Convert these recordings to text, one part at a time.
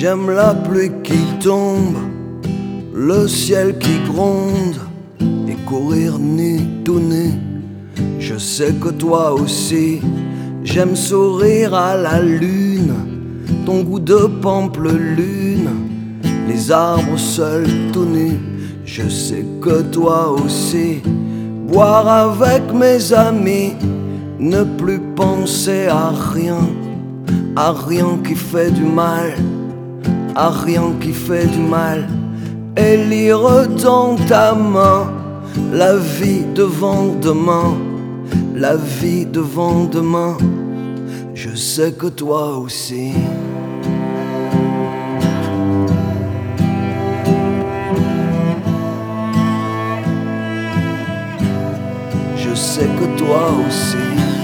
J'aime la pluie qui tombe, le ciel qui gronde, et courir nu, tout nu. Je sais que toi aussi, j'aime sourire à la lune, ton goût de pampelune, les arbres seuls tout nus. Je sais que toi aussi, boire avec mes amis, ne plus penser à rien qui fait du mal, à rien qui fait du mal, et lire dans ta main la vie devant demain, la vie devant demain. Je sais que toi aussi. Je sais que toi aussi.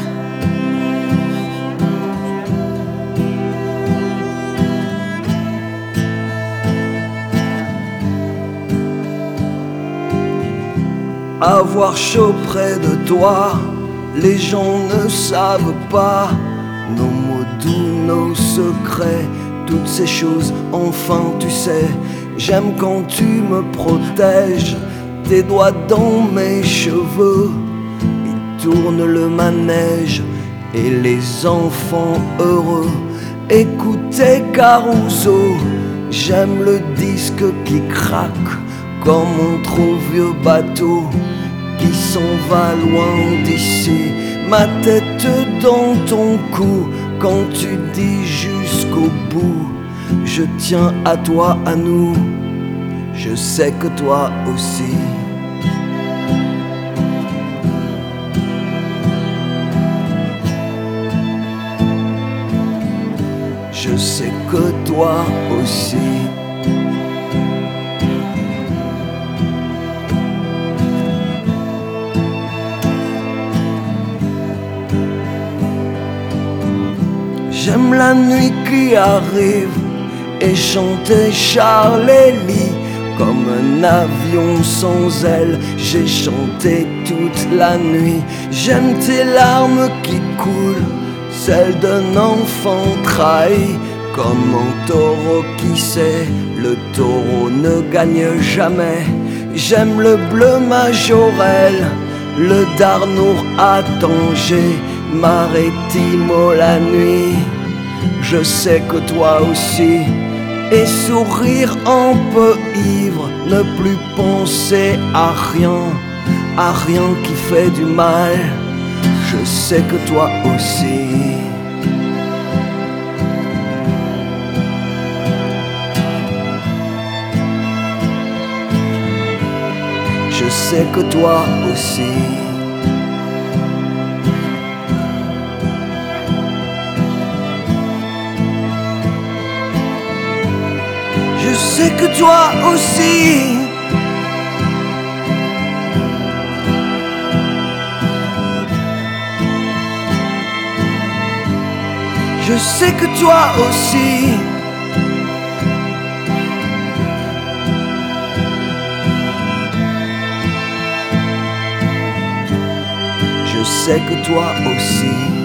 Avoir chaud près de toi, les gens ne savent pas nos mots doux, nos secrets, toutes ces choses. Enfin tu sais, j'aime quand tu me protèges, tes doigts dans mes cheveux, ils tournent le manège et les enfants heureux. Écoutez Caruso, j'aime le disque qui craque comme mon trop vieux bateau qui s'en va loin d'ici. Ma tête dans ton cou quand tu dis jusqu'au bout. Je tiens à toi, à nous. Je sais que toi aussi. Je sais que toi aussi. J'aime la nuit qui arrive et chanter Charlélie. Comme un avion sans ailes, j'ai chanté toute la nuit. J'aime tes larmes qui coulent, celles d'un enfant trahi. Comme un taureau qui sait, le taureau ne gagne jamais. J'aime le bleu majorel, le Darnour à Tanger, Maritimo la nuit. Je sais que toi aussi. Et sourire un peu ivre, ne plus penser à rien qui fait du mal. Je sais que toi aussi. Je sais que toi aussi. Je sais que toi aussi. Je sais que toi aussi. Je sais que toi aussi.